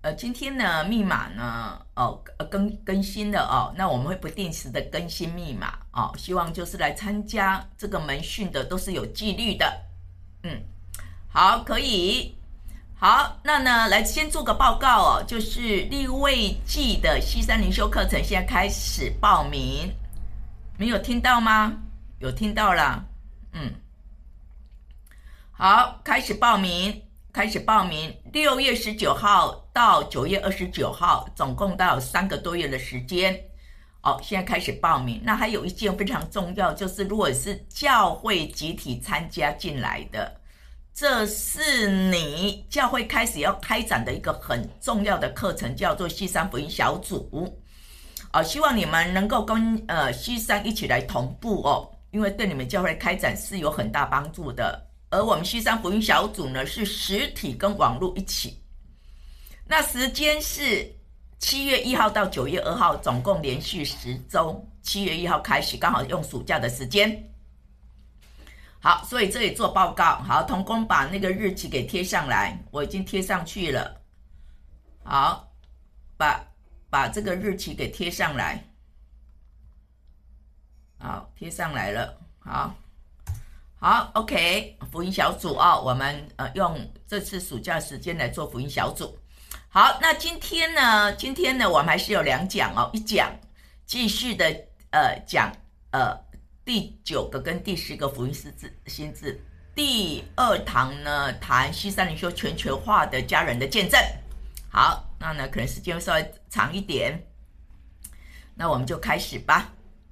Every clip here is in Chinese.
今天呢密码呢更新了哦，那我们会不定时的更新密码哦，希望就是来参加这个门训的都是有纪律的。好，可以。好，那呢来先做个报告哦，就是利未记的西山灵修课程现在开始报名，没有听到吗？有听到啦。好，开始报名，6月19号到9月29号，总共到3个多月的时间。现在开始报名。那还有一件非常重要，就是如果是教会集体参加进来的，这是你教会开始要开展的一个很重要的课程，叫做西山福音小组。希望你们能够跟西山一起来同步哦，因为对你们教会开展是有很大帮助的。而我们西山福音小组呢，是实体跟网络一起。那时间是7月1号到9月2号，总共连续10周。7月1号开始，刚好用暑假的时间。好，所以这里做报告。好，同工把那个日期给贴上来，我已经贴上去了。好，把这个日期给贴上来。好，贴上来了。好 OK， 福音小组我们用这次暑假时间来做福音小组。好，那今天呢我们还是有2讲一讲继续的讲第9个跟第10个福音新字。第2堂呢谈西山灵修全球化的家人的见证。好，那呢可能时间会稍微长一点，那我们就开始吧。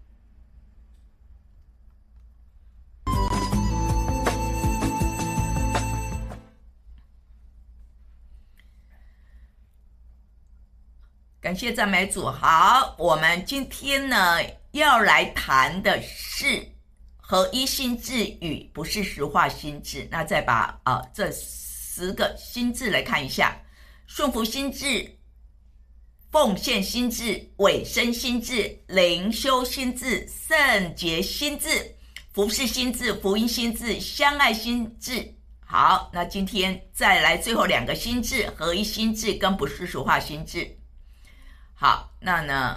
感谢赞美主。好，我们今天呢要来谈的是合一心志与不是实化心志。那再把这10个心志来看一下：顺服心志、奉献心志、委身心志、灵修心志、圣洁心志、服事心志、福音心志、相爱心志。好，那今天再来最后2个心志：合一心志跟不是实化心志。好，那呢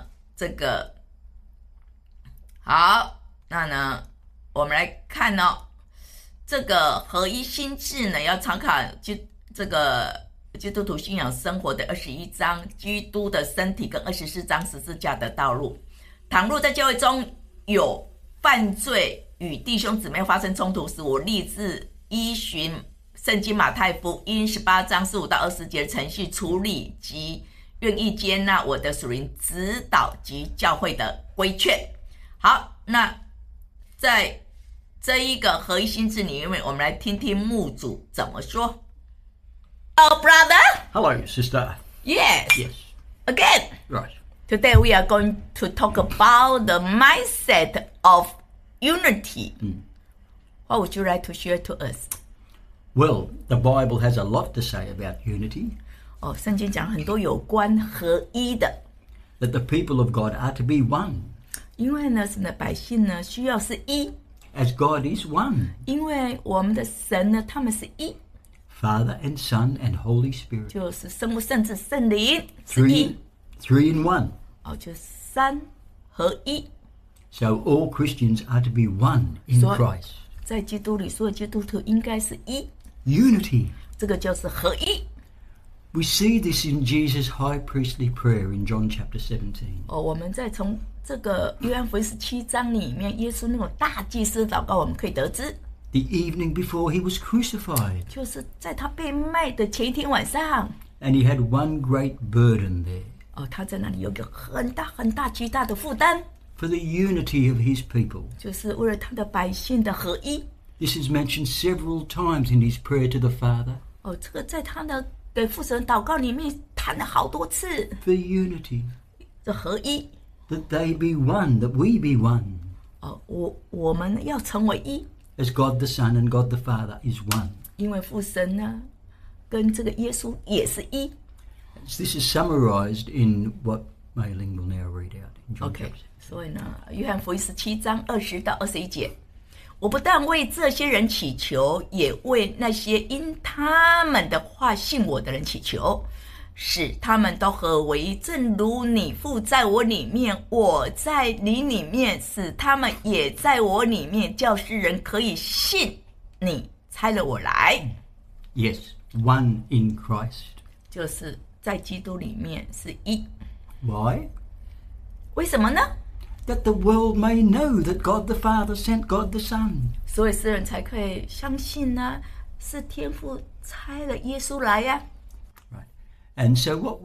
我们来看这个合一心志呢，要参考这个基督徒信仰生活的21章基督的身体跟24章十字架的道路。倘若在教会中有犯罪与弟兄姊妹发生冲突时，我立志依循圣经马太福音18章15到20节的程序处理，及愿意接纳我的属灵指导及教会的规劝。好，那在这一个合一心志里面，我们来听听牧主怎么说。Hello, brother. Hello, sister. Yes. Yes. Again. Right. Today we are going to talk about the mindset of unity. What would you like to share to us? Well, the Bible has a lot to say about unity. 圣经讲很多有关合一的。 That the people of God are to be one. 因为呢，神的百姓呢需要是一。 As God is one. 因为我们的神呢，他们是一。 Father and Son and Holy Spirit. 就是圣父、圣子、圣灵是一。 Three in one. 就是3合一。 So all Christians are to be one in Christ. 在基督里，所有基督徒应该是一。 Unity. 这个就是合一。 We see this in Jesus' high priestly prayer in John chapter 17. 我们再从这个约翰福音17章里面，耶稣那种大祭司祷告，我们可以得知。 The evening before he was crucified. 就是在他被卖的前一天晚上。 And he had one great burden there. 他在那里有一个很大巨大的负担。 For the unity of his people. 就是为了他的百姓的合一。 This is mentioned several times in his prayer to the Father. 这个在他的给父神祷告里面谈了好多次。 For unity. 这合一。 That they be one, that we be one. 我们要成为一。 As God the Son and God the Father is one. 因为父神呢，跟这个耶稣也是一。 This is summarized in what Mei Ling will now read out in John chapter 17. 所以呢，约翰福音17章20到21节，我不但为这些人祈求，也为那些因他们的话信我的人祈求。 使他们都合为一，正如你父在我里面，我在你里面，使他们也在我里面，叫世人可以信你差了我来。 Yes, one in Christ. 就是在基督里面是一。 Why? 为什么呢？ That the world may know that God the Father sent God the Son. 所以世人才可以相信呢，是天父差了耶稣来呀。 Right. And so what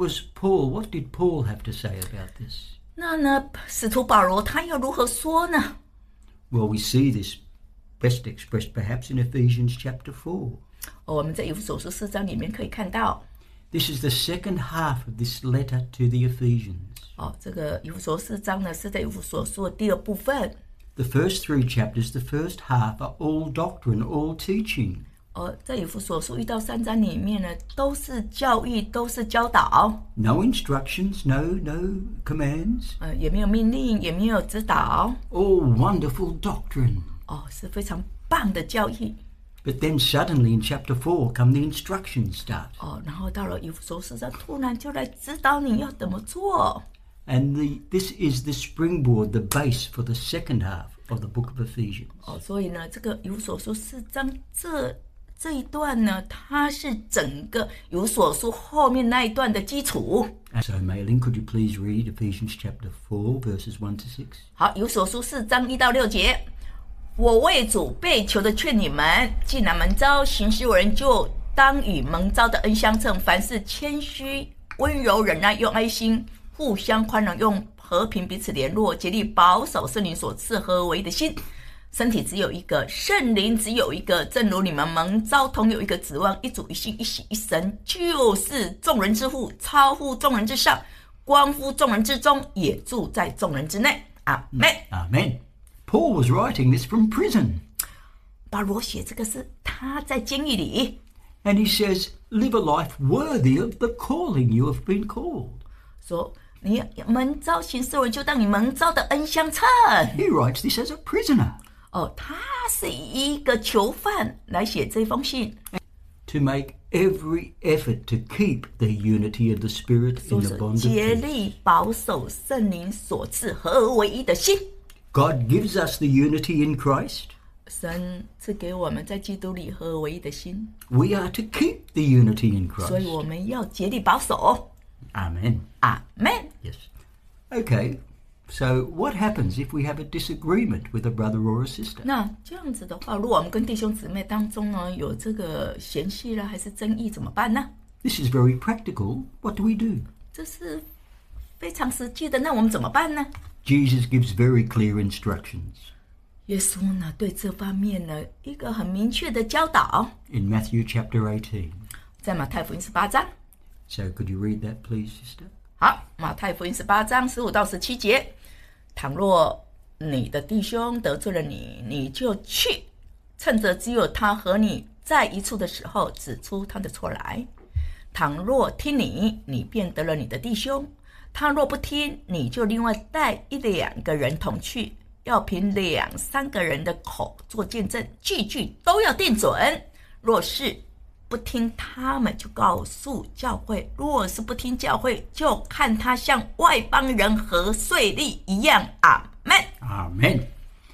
did Paul have to say about this? 那呢，使徒保罗他又如何说呢？ Well, we see this best expressed perhaps in Ephesians chapter 4. 我们在以弗所书4章里面可以看到， This is the second half of this letter to the Ephesians. 这个以弗所4章呢是在以弗所书的第二部分。 The first 3 chapters, the first half, are all doctrine, all teaching. 在以弗所书1到3章里面呢，都是教义，都是教导。 No instructions, no commands. 也没有命令，也没有指导。 All wonderful doctrine. 是非常棒的教义。 But then suddenly in chapter 4 come the instructions start. 然后到了以弗所4章，突然就来指导你要怎么做。 And this is the springboard, the base for the second half of the book of Ephesians. 所以呢，这个以弗所书4章这一段呢，它是整个以弗所书后面那一段的基础。 And so, Mei-Ling, could you please read Ephesians chapter 4, verses 1 to 6? 好，以弗所书4章1到6节。我为主被求的劝你们，既然蒙召行事为人，就当与蒙召的恩相称，凡事谦虚、温柔、忍耐，用爱心互相宽容，用和平彼此联络，竭力保守圣灵所赐合为一的心。身体只有一个，圣灵只有一个，正如你们蒙召同有一个指望，一主一信一洗一神，就是众人之父，超乎众人之上，关乎众人之中，也住在众人之内。阿们。 Amen. Paul was writing this from prison. 保罗写这个是他在监狱里， And he says, live a life worthy of the calling you have been called. 说你蒙召行事为人，就当你蒙召的恩相称。 He writes this as a prisoner. 他是以一个囚犯来写这封信， To make every effort to keep the unity of the Spirit 说 in 是 the bond of 竭 peace. 力保守圣灵所赐合而为一的心。 God gives us the unity in Christ. 神赐给我们在基督里合而为一的心， We are to keep the unity in 所以 Christ. 我们要竭力保守。 Amen. 阿们。 Yes. Okay, so what happens if we have a disagreement with a brother or a sister? 那这样子的话，如果我们跟弟兄姊妹当中呢有这个嫌隙了，还是争议，怎么办呢？ This is very practical. What do we do? 这是非常实际的，那我们怎么办呢？ Jesus gives very clear instructions. 耶稣呢对这方面呢一个很明确的教导， In Matthew chapter 18. 在马太福音18章。 So could you read that please, sister? 好，马太福音18章15到17节，倘若你的弟兄得罪了你，你就去，趁着只有他和你在一处的时候，指出他的错来。倘若听你，你便得了你的弟兄；他若不听，你就另外带1-2个人同去，要凭2-3个人的口做见证，句句都要定准。若是不听他们，就告诉教会；若是不听教会，就看他像外邦人和税吏一样。阿们。 Amen.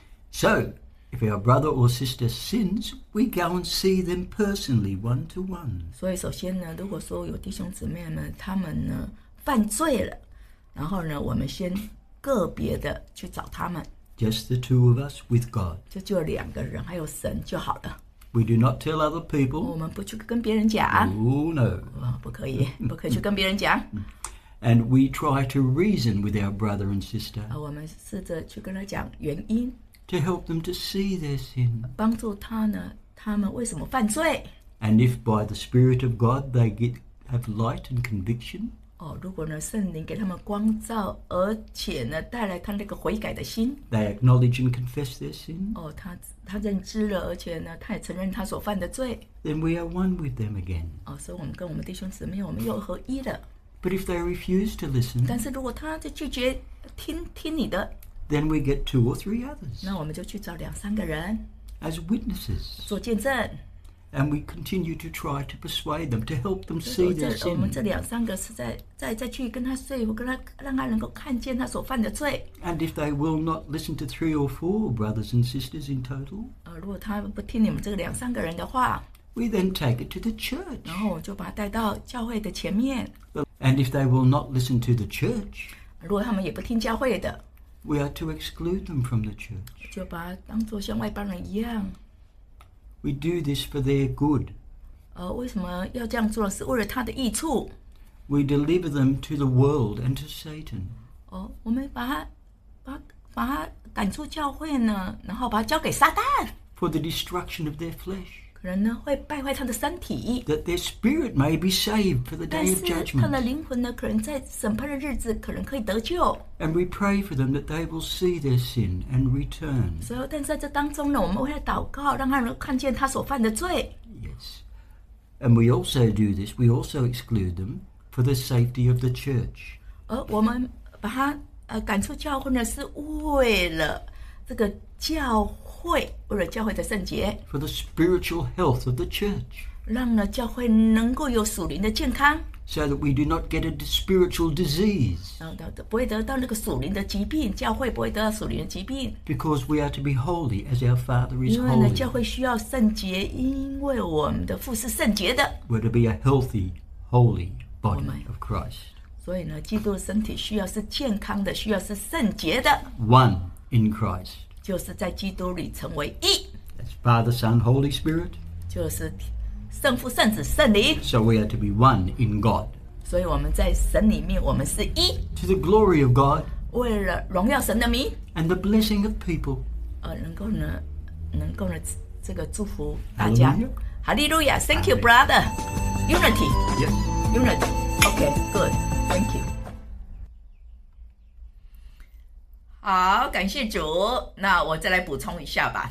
So, if our brother or sister sins, we go and see them personally, one to one. 所以首先呢，如果说有弟兄姊妹们他们呢犯罪了，然后呢，我们先个别的去找他们， Just the two of us with God. 就2个人还有神就好了。 We do not tell other 我 people. 们不去跟别人讲， Oh no. 不可以去跟别人讲。 And we try to reason with our brother and sister 我们试着去跟他讲原因， to help them to see their sin. 帮助他们为什么犯罪。 And if by the Spirit of God they have light and conviction, 如果呢圣灵给他们光照，而且呢带来他那个悔改的心， they acknowledge and confess their sin, 他认知了，而且呢他也承认他所犯的罪， then we are one with them again. 所以我们跟我们弟兄姊妹我们又合一了。 But if they refuse to listen, 但是如果他就拒绝听你的， then we get 2 or 3 others 那我们就去找2-3个人 as witnesses. 做见证。 And we continue to try to persuade them, to help them see their 我们 sin. 这2-3个是再去跟他说服，让他能够看见他所犯的罪。 And if they will not listen to 3 or 4 brothers and sisters in total, 如果他不听你们这个2-3个人的话， we then take it to the church. 然后我就把他带到教会的前面。 And if they will not listen to the church, 如果他们也不听教会的， we are to exclude them from the church. 就把他当作像外邦人一样。 We do this for their good. 为什么要这样做？是为了他的益处。 We deliver them to the world and to Satan. 我们把他赶出教会呢，然后把他交给撒旦， For the destruction of their flesh, 可能呢会败坏他的身体， that their spirit may be saved for the 但 day 是 of 他的 judgment. 灵魂呢，可能在审判的日子可能可以得救。 And we pray for them that they will see their sin and return. 所以，但在这当中呢，我们为他祷告，让他能够看见他所犯的罪。 Yes. And we also do this, we also exclude them for the safety of the church. 而我们把他赶出教会呢，是为了这个教会，为了教会的圣洁， For the spiritual health of the church, 让呢教会能够有属灵的健康， so that we do not get a spiritual disease, 然后不会得到那个属灵的疾病，教会不会得到属灵的疾病。 because we are to be holy as our Father is 因为呢，教 holy. 会需要圣洁，因为我们的父是圣洁的， We're to be a healthy, holy body of Christ. 所以呢，基督的身体需要是健康的，需要是圣洁的， One in Christ. 就是在基督里成为一， That's Father, Son, Holy Spirit. 就是圣父、圣子、圣灵。 So we are to be one in God. 所以我们在神里面，我们是一， To the glory of God 为了荣耀神的名， and the blessing of people. 能够呢，这个祝福大家。 Hallelujah. 哈利路亚 ！Thank you, brother. Unity, Yes. unity. Okay, good. Thank you. 好，感谢主。那我再来补充一下吧。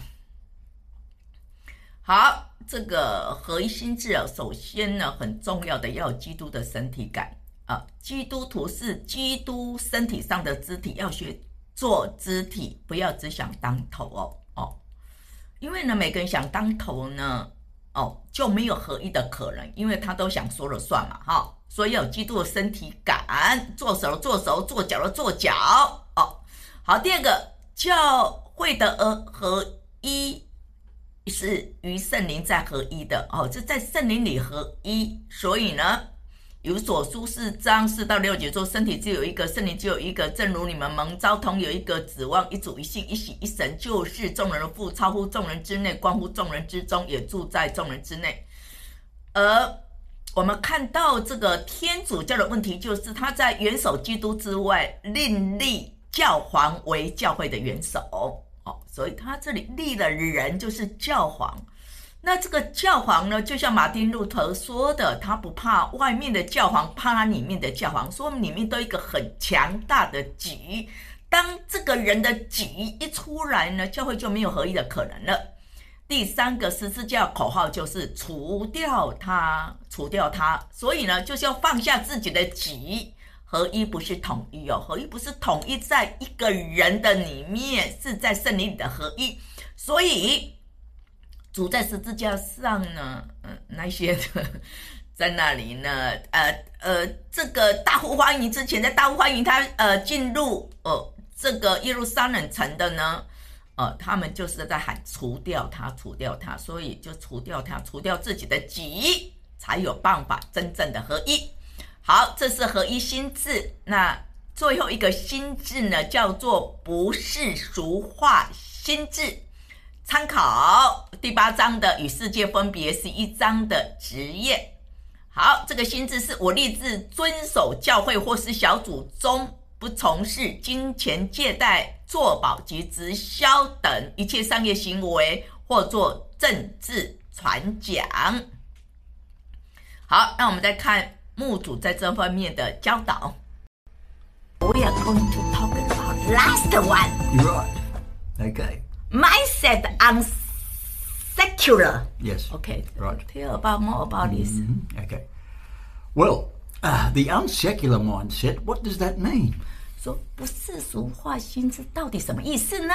好，这个合一心智首先呢，很重要的要有基督的身体感基督徒是基督身体上的肢体，要学做肢体，不要只想当头因为呢，每个人想当头呢，就没有合一的可能，因为他都想说了算嘛，所以要有基督的身体感，做手的做手，做脚的做脚好，第二个，教会的合一是与圣灵在合一的这在圣灵里合一，所以呢，以弗所书4章4到6节说，身体只有一个，圣灵只有一个，正如你们蒙召同有一个指望，一主一信一洗一神，就是众人的父，超乎众人之内，关乎众人之中，也住在众人之内。而我们看到这个天主教的问题，就是他在元首基督之外另立教皇为教会的元首所以他这里立了人就是教皇。那这个教皇呢，就像马丁路德说的，他不怕外面的教皇，怕里面的教皇，说里面都有一个很强大的己，当这个人的己一出来呢，教会就没有合一的可能了。第三个十字架口号就是除掉它，除掉它，所以呢，就是要放下自己的己。合一不是统一合一不是统一在一个人的里面，是在圣灵里的合一。所以主在十字架上呢，那些的在那里呢，这个大呼欢迎之前，在大呼欢迎他进入这个耶路撒冷城的呢，他们就是在喊除掉他，除掉他，所以就除掉他，除掉自己的己，才有办法真正的合一。好，这是合一心智。那最后一个心智呢，叫做不世俗化心智。参考第8章的与世界分别，11章的职业。好，这个心智是我立志遵守教会或是小组中不从事金钱借贷、作保及直销等一切商业行为，或做政治传讲。好，那我们再看牧主在这方面的教导。We are going to talk about last one. You're right. Okay. Mindset on secular. Yes. Okay. Right. Tell more about this. Okay. Well, the unsecular mindset, what does that mean? 说不世俗化心智到底什么意思呢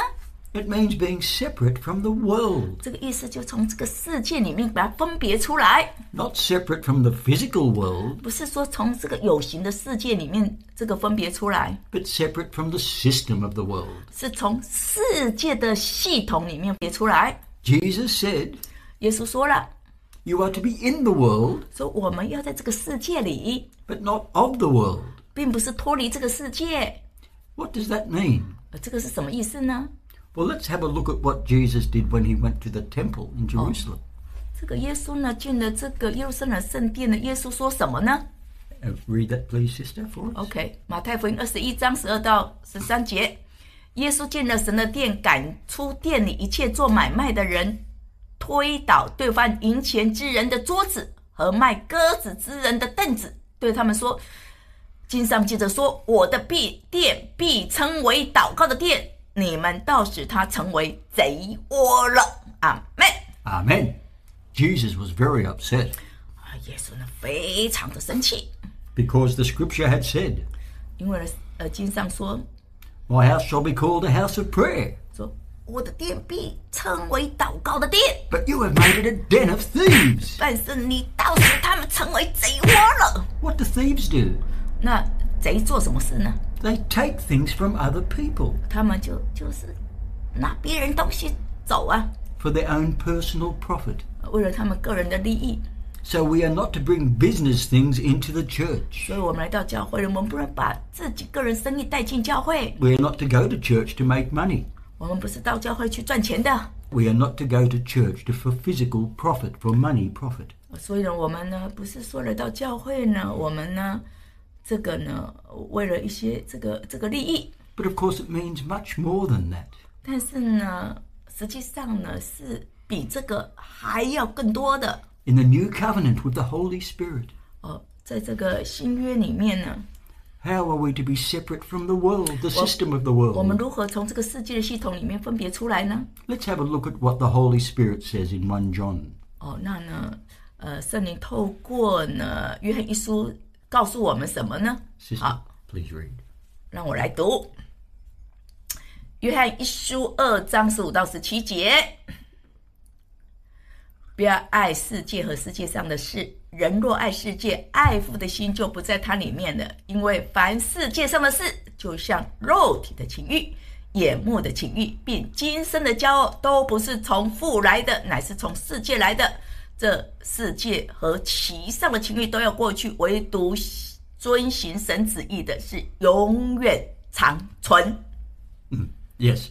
It means being separate from the world. 这个意思就从这个世界里面把它分别出来， Not separate from the physical world, 不是说从这个有形的世界里面这个分别出来， but separate from the system of the world. 是从世界的系统里面别出来。 Jesus said, 耶稣说了， You are to be in the world, 说我们要在这个世界里， but not of the world. 并不是脱离这个世界。 What does that mean? 这个是什么意思呢？ Well, let's have a look at what Jesus did when he went to the temple in Jerusalem. 这个耶稣呢进了这个耶路撒冷圣殿呢，耶稣说什么呢？ Read that, please, sister, for us. OK， 马太福音21章12到13节，耶稣进了神的殿，赶出店里一切做买卖的人，推倒兑换银钱之人的桌子和卖鸽子之人的凳子，对他们说：经上记着说，我的殿必称为祷告的殿，你们倒使它成为贼窝了。阿们。 Amen. Jesus was very upset 耶稣呢非常的生气， because the scripture had said, 因为经上说 My house shall be called a house of prayer, 我的殿必称为祷告的殿， but you have made it a den of thieves. 但是你倒使他们成为贼窝了。 What do thieves do? 那贼做什么事呢？ They take things from other people 他们就是拿别人东西走啊， for their own personal profit. 为了他们个人的利益。 So we are not to bring business things into the church. 所以我们来到教会了，我们不能把自己个人生意带进教会。 We are not to go to church to make money. 我们不是到教会去赚钱的。 We are not to go to church for physical profit, for money profit. 所以呢，我们呢不是说来到教会呢，我们呢这个呢为了一些这个利益。 But of course it means much more than that. 但是呢，实际上呢是比这个还要更多的。 In the new covenant with the Holy Spirit, 在这个新约里面呢， how are we to be separate from the world, the system of the 我们 world? 如何从这个世界的系统里面分别出来呢？ Let's have a look at what the Holy Spirit says in 1 John. 那呢，圣灵透过呢约翰一书告诉我们什么呢？ Sister, please read. 让我来读。约翰一书2章15到17节。不要爱世界和世界上的事，人若爱世界，爱父的心就不在他里面了。因为凡世界上的事，就像肉体的情欲、眼目的情欲，并今生的骄傲，都不是从父来的，乃是从世界来的。这世界和其上的情欲都要过去，唯独遵行神旨意的是永远长存。 Yes.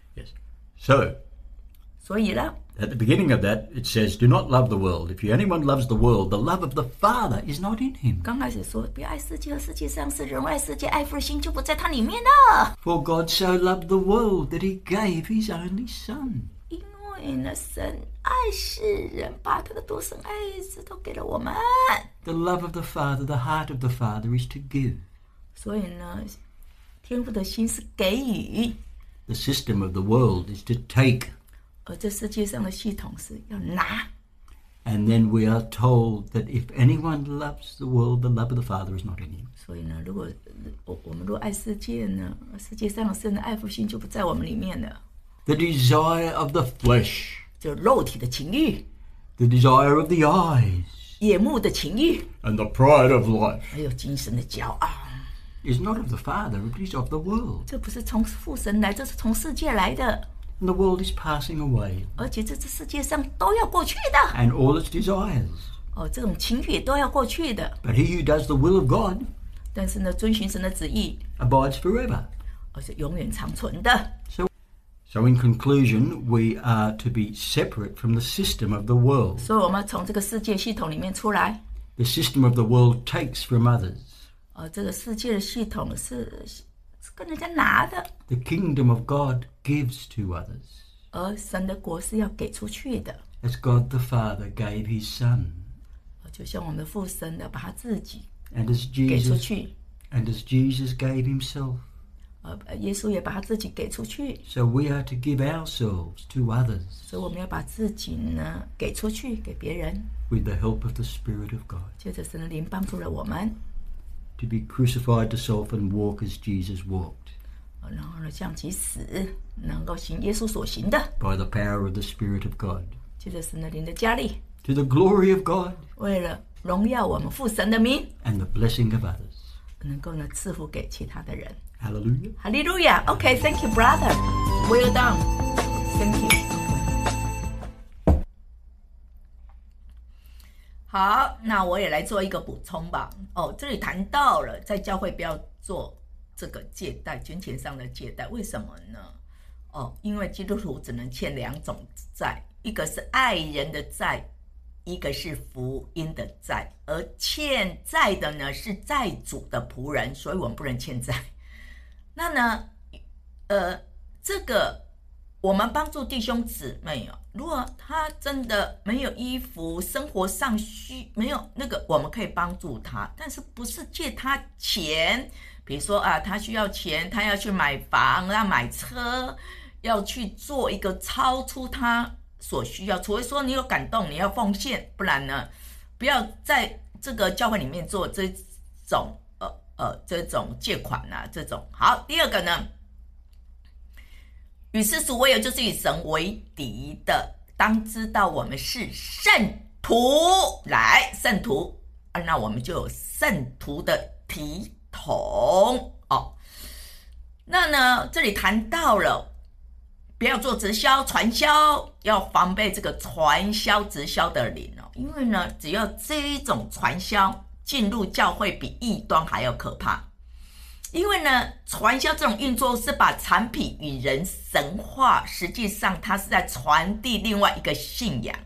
So, 所以呢， at the beginning of that, it says, Do not love the world. If anyone loves the world, the love of the Father is not in him. 刚开始说不要爱世界和世界上事，人爱世界，爱父的心就不在他里面了。 For God so loved the world that he gave his only Son. 因为呢，神爱世人，把他的独生爱子都给了我们。 The love of the Father, the heart of the Father is to give. 所以呢，天父的心是给予， The system of the world is to take. 而这世界上的系统是要拿。 And then we are told that if anyone loves the world, the love of the Father is not in him. 所以呢，如果我们若爱世界呢，世界上的神的爱父心就不在我们里面了。 The desire of the flesh, 就肉体的情欲、 the desire of the eyes, 眼目的情欲， and the pride of life 还有精神的骄傲， is not of the Father, it is of the world. 这不是从父神来，这是从世界来的。 And the world is passing away, 而且这世界上都要过去的。 and all its desires. 这种情欲都要过去的。 But he who does the will of God 但是呢，遵循神的旨意， abides forever. 是永远长存的。 So in conclusion, we are to be separate from the system of the world. 所以我们从这个世界系统里面出来。 The system of the world takes from others. 这个世界的系统是跟人家拿的。 The kingdom of God gives to others. 而神的国是要给出去的。 As God the Father gave his Son. 就像我们的父神要把他自己 And as 给出 Jesus, 去。 and as Jesus gave himself. 耶稣也把他自己给出去。 So we are to give ourselves to others. 所以我们要把自己呢给出去，给别人。 With the help of the Spirit of God. 借着神的灵帮助了我们。 To be crucified to self and walk as Jesus walked. 然后呢向其死，能够行耶稣所行的， by the power of the Spirit of God, 借着神的灵的加力， to the glory of God 为了荣耀我们父神的名， and the blessing of others. 能够呢赐福给其他的人。 Hallelujah. 哈利路亚。OK, thank you, brother. Well done. Thank you. 好，那我也来做一个补充吧。这里谈到了在教会不要做这个借贷，金钱上的借贷，为什么呢？因为基督徒只能欠2种债，一个是爱人的债，一个是福音的债，而欠债的呢是债主的仆人，所以我们不能欠债。那呢，这个我们帮助弟兄姊妹如果他真的没有衣服，生活上没有那个，我们可以帮助他，但是不是借他钱。比如说他需要钱，他要去买房，要买车，要去做一个超出他所需要，除非说你有感动，你要奉献，不然呢，不要在这个教会里面做这种借款这种。好，第二个呢，与世俗为友，就是与神为敌的，当知道我们是圣徒。来，圣徒那我们就有圣徒的体统那呢，这里谈到了不要做直销传销，要防备这个传销直销的灵因为呢，只要这一种传销进入教会，比异端还要可怕。因为呢，传销这种运作是把产品与人神化，实际上它是在传递另外一个信仰。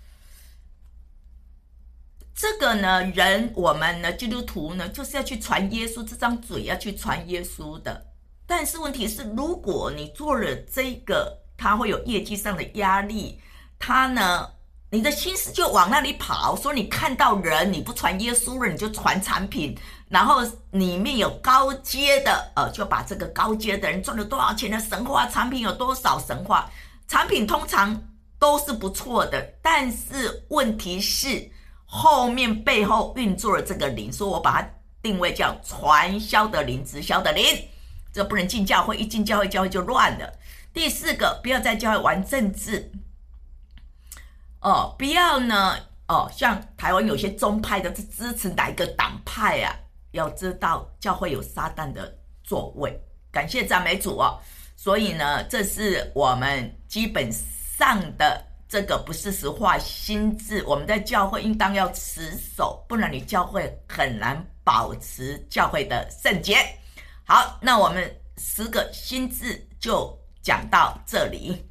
这个呢，我们呢，基督徒呢，就是要去传耶稣，这张嘴要去传耶稣的。但是问题是，如果你做了这个，它会有业绩上的压力，它呢，你的心思就往那里跑，说你看到人，你不传耶稣了，你就传产品，然后里面有高阶的，就把这个高阶的人赚了多少钱的神话，产品有多少神话，产品通常都是不错的，但是问题是后面背后运作了这个灵，所以我把它定位叫传销的灵、直销的灵，这不能进教会，一进教会，教会就乱了。第四个，不要在教会玩政治。不要呢，像台湾有些宗派的是支持哪一个党派要知道教会有撒旦的作为，感谢赞美主所以呢，这是我们基本上的这个不是实化心智，我们在教会应当要持守，不然你教会很难保持教会的圣洁。好，那我们10个心智就讲到这里。